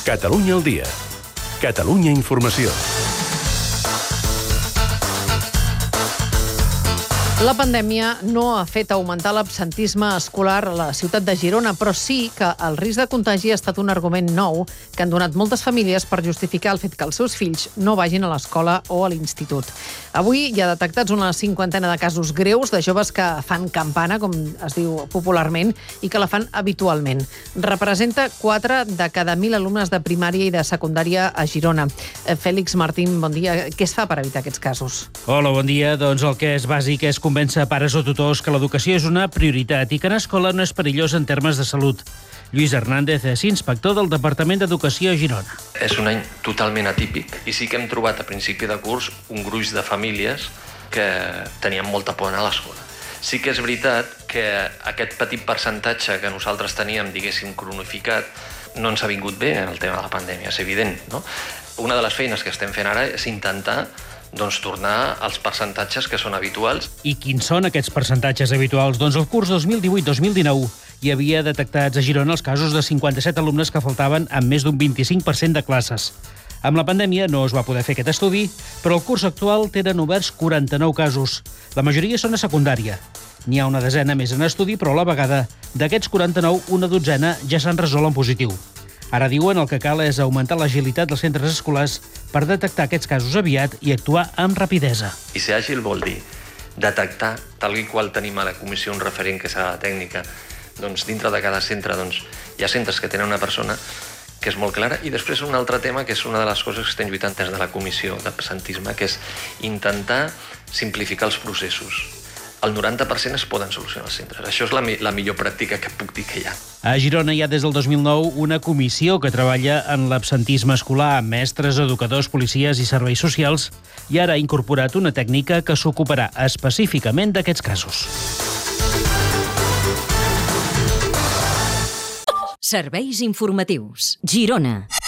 Catalunya al dia. Catalunya Informació. La pandèmia no ha fet augmentar l'absentisme escolar a la ciutat de Girona, però sí que el risc de contagi ha estat un argument nou que han donat moltes famílies per justificar el fet que els seus fills no vagin a l'escola o a l'institut. Avui hi ha detectats una 50ena de casos greus de joves que fan campana, com es diu popularment, i que la fan habitualment. Representa 4 de cada 1.000 alumnes de primària i de secundària a Girona. Fèlix Martín, bon dia. Què es fa per evitar aquests casos? Hola, bon dia. Doncs el que és bàsic és convèncer pares o tutors que l'educació és una prioritat i que anar a escola no és perillós en termes de salut. Lluís Hernández és inspector del Departament d'Educació a Girona. És un any totalment atípic i sí que hem trobat a principi de curs un gruix de famílies que tenien molta por anar a l'escola. Sí que és veritat que aquest petit percentatge que nosaltres teníem, diguéssim, cronificat, no ens ha vingut bé en el tema de la pandèmia, és evident, no? Una de les feines que estem fent ara és intentar tornar als percentatges que són habituals. I quins són aquests percentatges habituals? Doncs el curs 2018-2019 hi havia detectats a Girona els casos de 57 alumnes que faltaven en més d'un 25% de classes. Amb la pandèmia no es va poder fer aquest estudi, però el curs actual tenen oberts 49 casos. La majoria són a secundària. N'hi ha una desena més en estudi, però a la vegada, d'aquests 49, una dotzena ja s'han resolt en positiu. Ara diuen el que cal és augmentar l'agilitat dels centres escolars per detectar aquests casos aviat i actuar amb rapidesa. I ser àgil vol dir detectar, tal qual tenim a la comissió un referent que és a la tècnica, dintre de cada centre hi ha centres que tenen una persona que és molt clara, i després un altre tema que és una de les coses que estem lluitant des de la comissió d'absentisme, que és intentar simplificar els processos. El 90% es poden solucionar als centres. Això és la millor pràctica que puc dir que hi ha. A Girona hi ha des del 2009 una comissió que treballa en l'absentisme escolar, amb mestres, educadors, policies i serveis socials, i ara ha incorporat una tècnica que s'ocuparà específicament d'aquests casos. Serveis informatius. Girona.